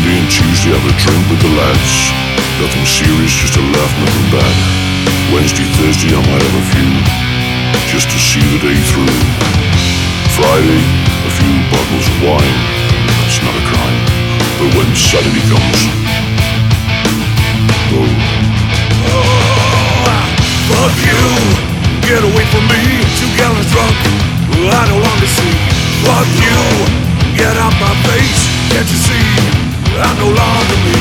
Monday and Tuesday have a drink with the lads. Nothing serious, just a laugh, nothing bad. Wednesday, Thursday I might have a few, just to see the day through. Friday, a few bottles of wine, that's not a crime. But when Saturday comes, oh, fuck you, get away from me. 2 gallons drunk, I no longer see. Fuck you, get out my face. Can't you see, I'm no longer me.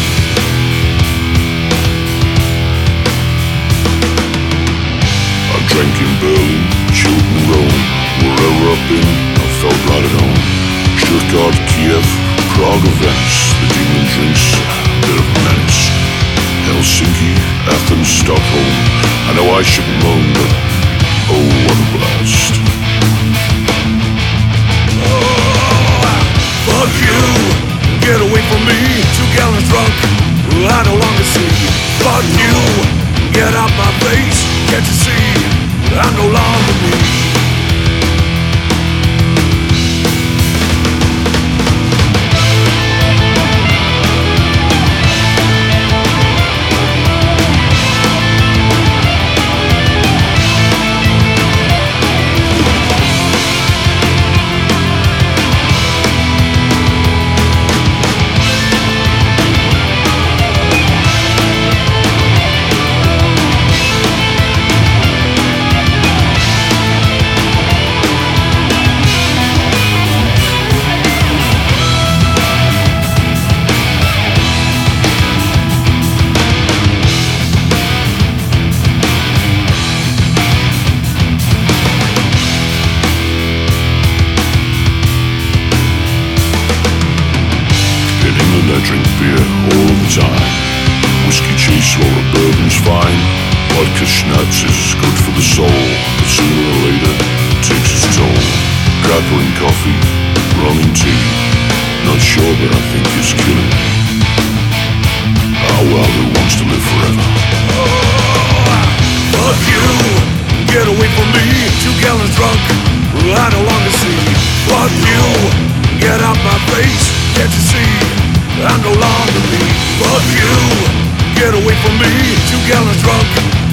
I drank in Berlin, chilled in Rome. Wherever I've been, I felt right at home. Stuttgart, Kiev, Prague, Venice. The demon drinks, a bit of a menace. Helsinki, Athens, Stockholm. I know I shouldn't moan, but oh, what a blast. Fuck you, get away from me. 2 gallons drunk, I no longer see. Fuck you, get out my face. Can't you see, I'm no longer me. I drink beer all the time. Whiskey chaser or a bourbon's fine. Vodka schnapps is good for the soul, but sooner or later it takes its toll. Grappa and coffee, rum and tea. Not sure, but I think it's killing me. Ah well, who wants to live forever? Fuck you, get away from me. 2 gallons drunk, I no longer see. Fuck you, get out my face. Can't you see, I'm no longer me. Fuck you, get away from me. 2 gallons drunk,